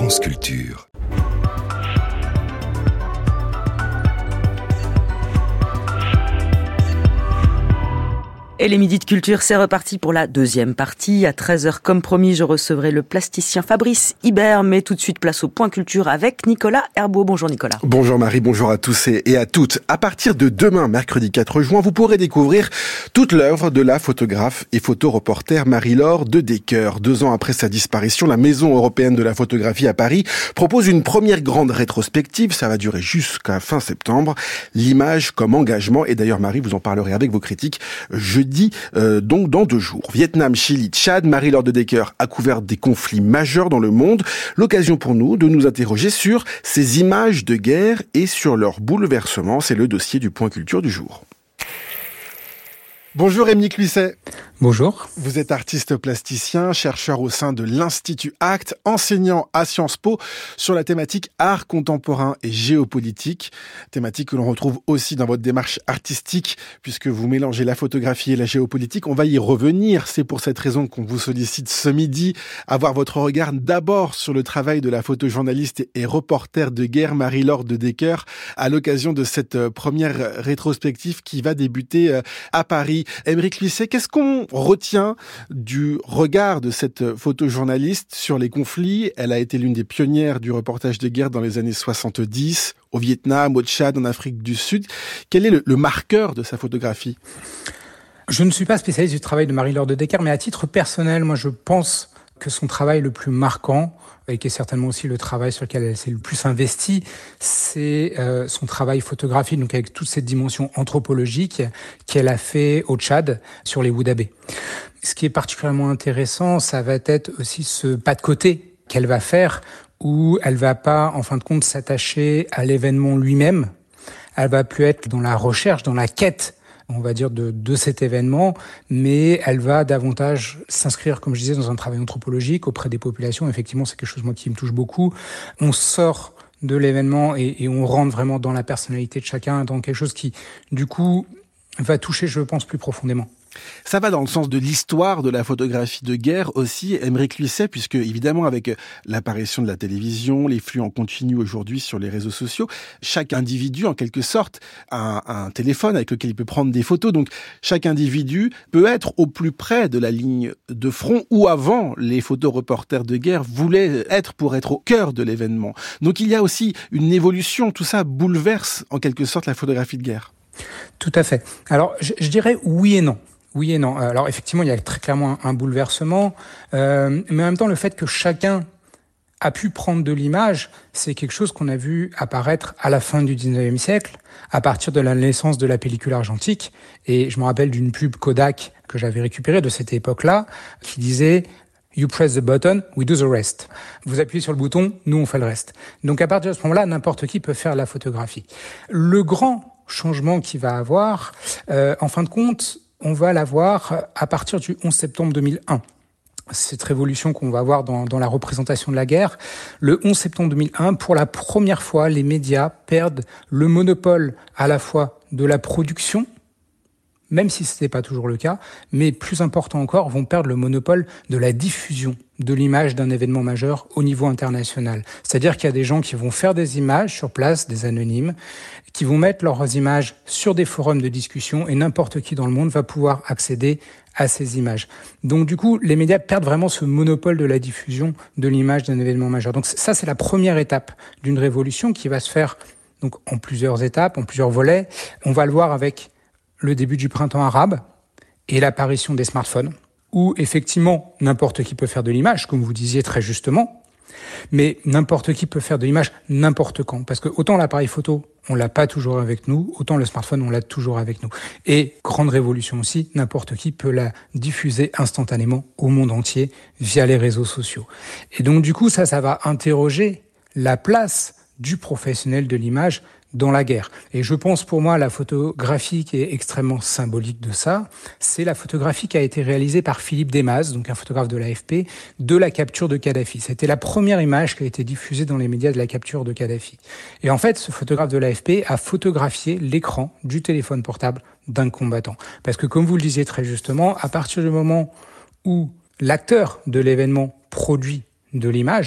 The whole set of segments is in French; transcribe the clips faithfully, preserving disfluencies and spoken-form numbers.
France Culture. Et les Midis de Culture, c'est reparti pour la deuxième partie. À treize heures, comme promis, je recevrai le plasticien Fabrice Hibert. Mais tout de suite, place au point culture avec Nicolas Herbeau. Bonjour Nicolas. Bonjour Marie, bonjour à tous et à toutes. À partir de demain, mercredi quatre juin, vous pourrez découvrir toute l'œuvre de la photographe et photoreporter Marie-Laure de Decker. Deux ans après sa disparition, la Maison européenne de la photographie à Paris propose une première grande rétrospective. Ça va durer jusqu'à fin septembre. L'image comme engagement. Et d'ailleurs, Marie, vous en parlerez avec vos critiques jeudi. Dit euh, donc dans deux jours. Vietnam, Chili, Tchad, Marie-Laure de Decker a couvert des conflits majeurs dans le monde. L'occasion pour nous de nous interroger sur ces images de guerre et sur leur bouleversement. C'est le dossier du Point Culture du jour. Bonjour Émile Cluisset. Bonjour. Vous êtes artiste plasticien, chercheur au sein de l'Institut ACT, enseignant à Sciences Po sur la thématique art contemporain et géopolitique, thématique que l'on retrouve aussi dans votre démarche artistique puisque vous mélangez la photographie et la géopolitique. On va y revenir, c'est pour cette raison qu'on vous sollicite ce midi, avoir votre regard d'abord sur le travail de la photojournaliste et reporter de guerre Marie-Laure de Decker à l'occasion de cette première rétrospective qui va débuter à Paris. Émeric Cluisset, qu'est-ce qu'on retient du regard de cette photojournaliste sur les conflits? Elle a été l'une des pionnières du reportage de guerre dans les années soixante-dix, au Vietnam, au Tchad, en Afrique du Sud. Quel est le, le marqueur de sa photographie? Je ne suis pas spécialiste du travail de Marie-Laure de Decker, mais à titre personnel, moi je pense que son travail le plus marquant, et qui est certainement aussi le travail sur lequel elle s'est le plus investie, c'est euh, son travail photographique, donc avec toute cette dimension anthropologique qu'elle a fait au Tchad sur les Wouldabés. Ce qui est particulièrement intéressant, ça va être aussi ce pas de côté qu'elle va faire, où elle va pas, en fin de compte, s'attacher à l'événement lui-même. Elle va plus être dans la recherche, dans la quête, on va dire, de, de cet événement, mais elle va davantage s'inscrire, comme je disais, dans un travail anthropologique auprès des populations. Effectivement, c'est quelque chose, moi, qui me touche beaucoup. On sort de l'événement et, et on rentre vraiment dans la personnalité de chacun, dans quelque chose qui, du coup, va toucher, je pense, plus profondément. Ça va dans le sens de l'histoire de la photographie de guerre aussi, Émeric Cluisset, puisque évidemment avec l'apparition de la télévision, les flux en continu aujourd'hui sur les réseaux sociaux, chaque individu en quelque sorte a un téléphone avec lequel il peut prendre des photos, donc chaque individu peut être au plus près de la ligne de front où avant les photoreporters de guerre voulaient être pour être au cœur de l'événement. Donc il y a aussi une évolution, tout ça bouleverse en quelque sorte la photographie de guerre. Tout à fait. Alors je, je dirais oui et non. Oui et non. Alors effectivement, il y a très clairement un, un bouleversement, euh, mais en même temps, le fait que chacun a pu prendre de l'image, c'est quelque chose qu'on a vu apparaître à la fin du dix-neuvième siècle, à partir de la naissance de la pellicule argentique. Et je me rappelle d'une pub Kodak que j'avais récupérée de cette époque-là, qui disait « You press the button, we do the rest ». Vous appuyez sur le bouton, nous on fait le reste. Donc à partir de ce moment-là, n'importe qui peut faire la photographie. Le grand changement qu'il va avoir, euh, en fin de compte, on va l'avoir à partir du onze septembre deux mille un. Cette révolution qu'on va avoir dans, dans la représentation de la guerre. Le onze septembre deux mille un, pour la première fois, les médias perdent le monopole à la fois de la production, même si ce n'était pas toujours le cas, mais plus important encore, vont perdre le monopole de la diffusion de l'image d'un événement majeur au niveau international. C'est-à-dire qu'il y a des gens qui vont faire des images sur place, des anonymes, qui vont mettre leurs images sur des forums de discussion et n'importe qui dans le monde va pouvoir accéder à ces images. Donc du coup, les médias perdent vraiment ce monopole de la diffusion de l'image d'un événement majeur. Donc ça, c'est la première étape d'une révolution qui va se faire donc en plusieurs étapes, en plusieurs volets. On va le voir avec le début du printemps arabe et l'apparition des smartphones, où effectivement n'importe qui peut faire de l'image, comme vous disiez très justement, mais n'importe qui peut faire de l'image n'importe quand. Parce que autant l'appareil photo, on l'a pas toujours avec nous, autant le smartphone, on l'a toujours avec nous. Et grande révolution aussi, n'importe qui peut la diffuser instantanément au monde entier via les réseaux sociaux. Et donc du coup, ça, ça va interroger la place du professionnel de l'image dans la guerre. Et je pense pour moi, la photographie qui est extrêmement symbolique de ça, c'est la photographie qui a été réalisée par Philippe Desmazes, donc un photographe de l'A F P, de la capture de Kadhafi. C'était la première image qui a été diffusée dans les médias de la capture de Kadhafi. Et en fait, ce photographe de l'A F P a photographié l'écran du téléphone portable d'un combattant. Parce que comme vous le disiez très justement, à partir du moment où l'acteur de l'événement produit de l'image,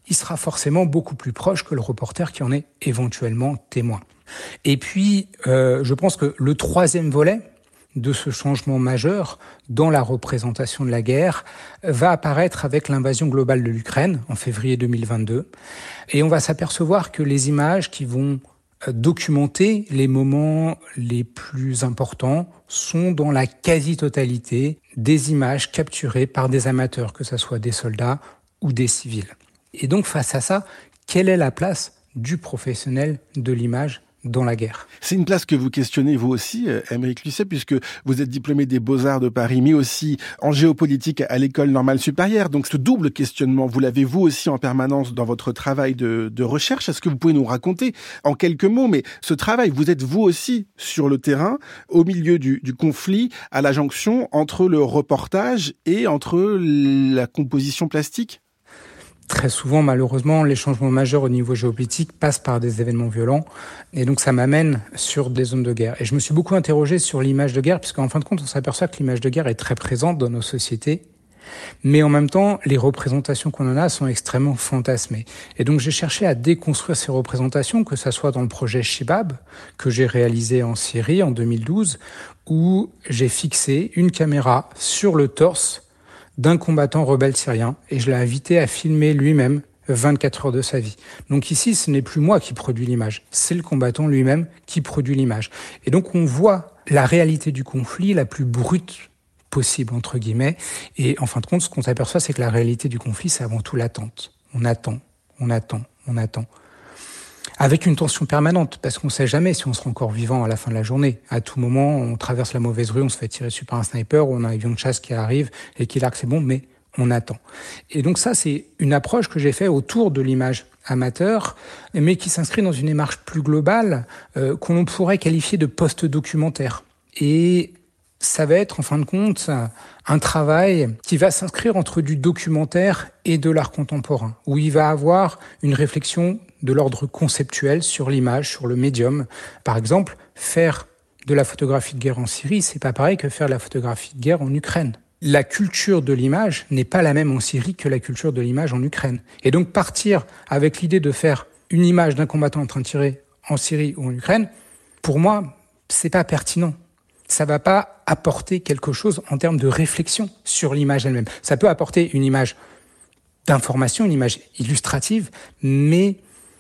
il sera forcément beaucoup plus proche que le reporter qui en est éventuellement témoin. Et puis, euh, je pense que le troisième volet de ce changement majeur dans la représentation de la guerre va apparaître avec l'invasion globale de l'Ukraine en février deux mille vingt-deux. Et on va s'apercevoir que les images qui vont documenter les moments les plus importants sont dans la quasi-totalité des images capturées par des amateurs, que ce soit des soldats ou des civils. Et donc, face à ça, quelle est la place du professionnel de l'image dans la guerre? C'est une place que vous questionnez vous aussi, Aymeric Lucet, puisque vous êtes diplômé des Beaux-Arts de Paris, mais aussi en géopolitique à l'École normale supérieure. Donc ce double questionnement, vous l'avez vous aussi en permanence dans votre travail de, de recherche. Est-ce que vous pouvez nous raconter en quelques mots, mais ce travail, vous êtes vous aussi sur le terrain, au milieu du, du conflit, à la jonction entre le reportage et entre la composition plastique? Très souvent, malheureusement, les changements majeurs au niveau géopolitique passent par des événements violents. Et donc, ça m'amène sur des zones de guerre. Et je me suis beaucoup interrogé sur l'image de guerre, puisqu'en fin de compte, on s'aperçoit que l'image de guerre est très présente dans nos sociétés. Mais en même temps, les représentations qu'on en a sont extrêmement fantasmées. Et donc, j'ai cherché à déconstruire ces représentations, que ça soit dans le projet Shibab, que j'ai réalisé en Syrie en deux mille douze, où j'ai fixé une caméra sur le torse d'un combattant rebelle syrien, et je l'ai invité à filmer lui-même vingt-quatre heures de sa vie. Donc ici, ce n'est plus moi qui produis l'image, c'est le combattant lui-même qui produit l'image. Et donc on voit la réalité du conflit la plus brute possible, entre guillemets, et en fin de compte, ce qu'on s'aperçoit, c'est que la réalité du conflit, c'est avant tout l'attente. On attend, on attend, on attend. Avec une tension permanente, parce qu'on ne sait jamais si on sera encore vivant à la fin de la journée. À tout moment, on traverse la mauvaise rue, on se fait tirer dessus par un sniper, ou on a un avion de chasse qui arrive et qui largue, c'est bon, mais on attend. Et donc ça, c'est une approche que j'ai faite autour de l'image amateur, mais qui s'inscrit dans une démarche plus globale euh, qu'on pourrait qualifier de post-documentaire. Et ça va être, en fin de compte, un travail qui va s'inscrire entre du documentaire et de l'art contemporain, où il va avoir une réflexion de l'ordre conceptuel sur l'image, sur le médium. Par exemple, faire de la photographie de guerre en Syrie, c'est pas pareil que faire de la photographie de guerre en Ukraine. La culture de l'image n'est pas la même en Syrie que la culture de l'image en Ukraine. Et donc partir avec l'idée de faire une image d'un combattant en train de tirer en Syrie ou en Ukraine, pour moi, c'est pas pertinent. Ça va pas apporter quelque chose en termes de réflexion sur l'image elle-même. Ça peut apporter une image d'information, une image illustrative, mais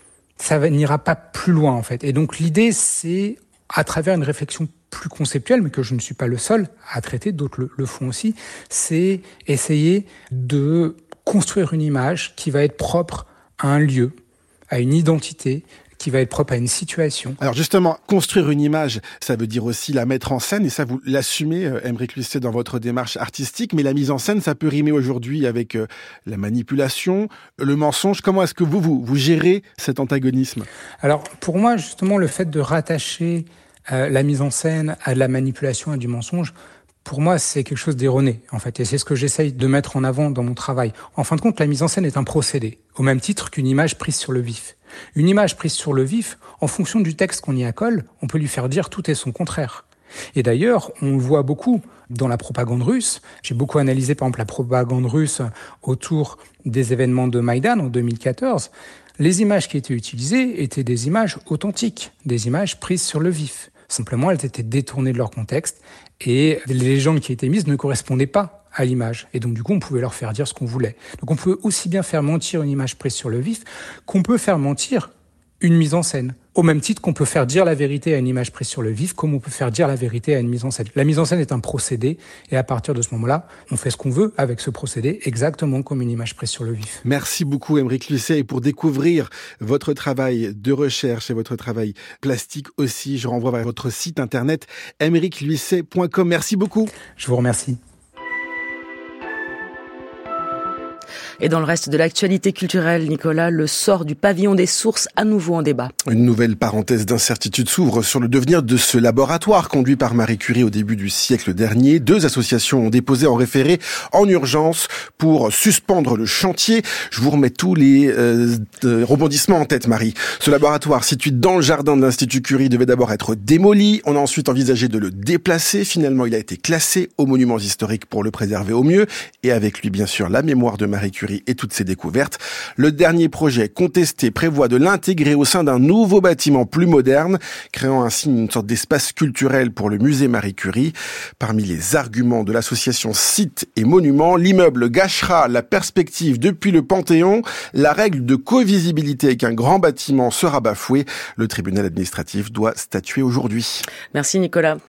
ça n'ira pas plus loin, en fait. Et donc, l'idée, c'est, à travers une réflexion plus conceptuelle, mais que je ne suis pas le seul à traiter, d'autres le, le font aussi, c'est essayer de construire une image qui va être propre à un lieu, à une identité, qui va être propre à une situation. Alors justement, construire une image, ça veut dire aussi la mettre en scène, et ça vous l'assumez, Aymeric Lucet, dans votre démarche artistique, mais la mise en scène, ça peut rimer aujourd'hui avec euh, la manipulation, le mensonge. Comment est-ce que vous, vous, vous gérez cet antagonisme? Alors pour moi, justement, le fait de rattacher euh, la mise en scène à de la manipulation et du mensonge, pour moi, c'est quelque chose d'erroné, en fait, et c'est ce que j'essaye de mettre en avant dans mon travail. En fin de compte, la mise en scène est un procédé, au même titre qu'une image prise sur le vif. Une image prise sur le vif, en fonction du texte qu'on y accole, on peut lui faire dire tout et son contraire. Et d'ailleurs, on le voit beaucoup dans la propagande russe. J'ai beaucoup analysé, par exemple, la propagande russe autour des événements de Maïdan en deux mille quatorze. Les images qui étaient utilisées étaient des images authentiques, des images prises sur le vif. Simplement, elles étaient détournées de leur contexte et les légendes qui étaient mises ne correspondaient pas à l'image. Et donc, du coup, on pouvait leur faire dire ce qu'on voulait. Donc, on peut aussi bien faire mentir une image prise sur le vif qu'on peut faire mentir une mise en scène. Au même titre qu'on peut faire dire la vérité à une image prise sur le vif, comme on peut faire dire la vérité à une mise en scène. La mise en scène est un procédé, et à partir de ce moment-là, on fait ce qu'on veut avec ce procédé, exactement comme une image prise sur le vif. Merci beaucoup, Aymeric Lucet. Et pour découvrir votre travail de recherche et votre travail plastique aussi, je renvoie vers votre site internet aymeric lucet point com. Merci beaucoup. Je vous remercie. Et dans le reste de l'actualité culturelle, Nicolas, le sort du pavillon des sources à nouveau en débat. Une nouvelle parenthèse d'incertitude s'ouvre sur le devenir de ce laboratoire conduit par Marie Curie au début du siècle dernier. Deux associations ont déposé en référé en urgence pour suspendre le chantier. Je vous remets tous les euh, rebondissements en tête, Marie. Ce laboratoire situé dans le jardin de l'Institut Curie devait d'abord être démoli. On a ensuite envisagé de le déplacer. Finalement, il a été classé aux monuments historiques pour le préserver au mieux. Et avec lui, bien sûr, la mémoire de Marie Curie Curie et toutes ses découvertes. Le dernier projet contesté prévoit de l'intégrer au sein d'un nouveau bâtiment plus moderne, créant ainsi une sorte d'espace culturel pour le musée Marie Curie. Parmi les arguments de l'association Sites et Monuments, l'immeuble gâchera la perspective depuis le Panthéon. La règle de co-visibilité avec un grand bâtiment sera bafouée. Le tribunal administratif doit statuer aujourd'hui. Merci Nicolas.